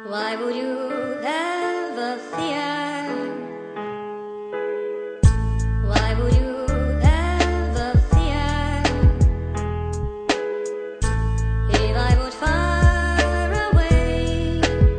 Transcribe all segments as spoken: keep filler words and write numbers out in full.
Why would you ever fear? Why would you ever fear? If I would far away.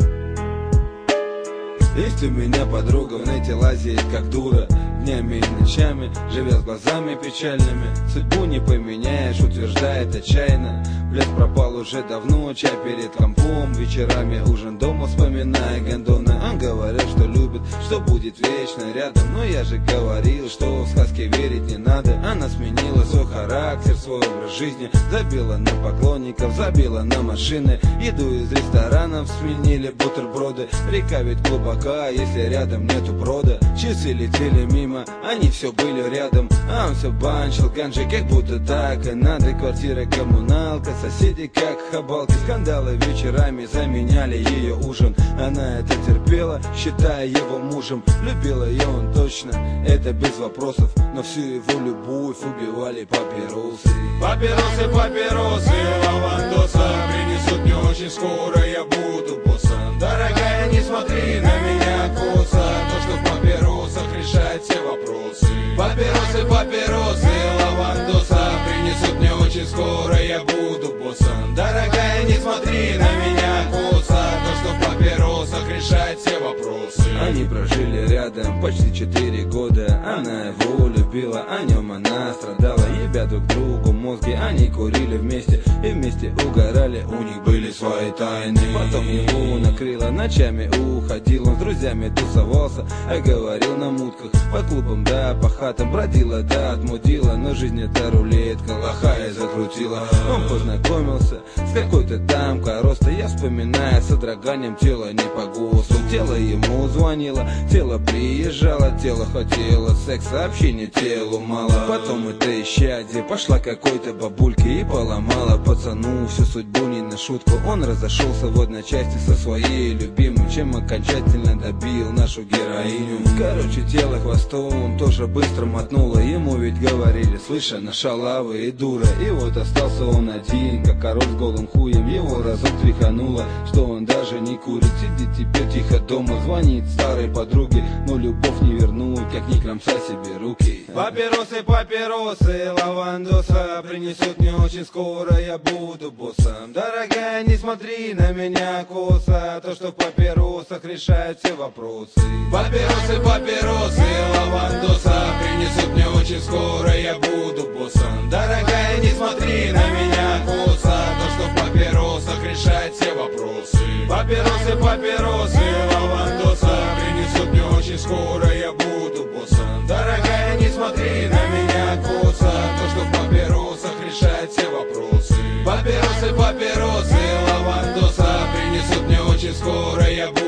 Есть у меня подруга, в нете лазит как дура, днями и ночами, живя с глазами печальными. Судьбу не поменяешь, утверждает отчаянно. В лес пропал уже давно, чай перед компом, вечерами ужин дома, вспоминая гондоны. Он говорил, что любит, что будет вечно рядом. Но я же говорил, что в сказки верить не надо. Она сменила свой характер, свой образ жизни, забила на поклонников, забила на машины. Еду из ресторанов сменили бутерброды. Река ведь глубока, если рядом нету брода. Часы летели мимо, они все были рядом, а он все банчил ганджи, как будто так и надо. Квартира коммуналка, соседи как хабалки, скандалы вечерами заменяли ее ужин. Она это терпела, считая его мужем. Любила ее он точно, это без вопросов, но всю его любовь убивали папиросы. Папиросы, папиросы, лавандоса принесут мне очень скоро, я буду боссом. Дорогая, не смотри на меня косо, то, что в папиросах решает все вопросы. Папиросы, папиросы, лавандоса принесут мне очень скоро, я буду боссом. Дорогая, не смотри на меня косо, то, что в папиросах решает все вопросы. Они прожили рядом почти четыре года. Она его любила, о нем она страдала. Ебя друг другу мозги, они курили вместе и вместе угорали, у них были свои тайны. Потом его накрыло, ночами уходил, он с друзьями тусовался, а говорил на мутках, по клубам да по хатам бродила, да отмудила. Но жизнь это рулетка, лохая закрутила. Он познакомился с какой-то дамкой роста, я вспоминаю с содроганием тела не по ГОСТу. Тело ему звонило, тело приезжало, тело хотело секса, общения телу мало. Потом это исчадие пошла какой-то бабульке и поломала пацану всю судьбу не на шутку. Он разошелся в одночасье со своей любимой, чем окончательно добил нашу героиню. Короче, тело хвостом тоже быстро мотнуло. Ему ведь говорили, слышь, она шалава и дура. И вот остался он один, как король с голым хуем. Его разок тряхануло, что он даже не курит. Сидит теперь тихо дома, звонит старой подруге, но любовь не вернуть, как ни кромсай себе руки. Папиросы, папиросы, лавандоса принесут мне очень скоро, я буду боссом. Дорогая, не смотри на меня косо, то, что в папиросах решает все вопросы. Папиросы, папиросы, лавандоса принесут мне очень скоро, я буду боссом. Дорогая, не смотри на меня косо, то, что в папиросах решает все вопросы. Папиросы, папиросы, лавандоса принесут мне очень скоро, я буду боссом. Дорогая, не смотри на меня косо, то, что в папиросах решает все вопросы. Папиросы, папиросы, лавандоса принесут мне очень скоро, я буду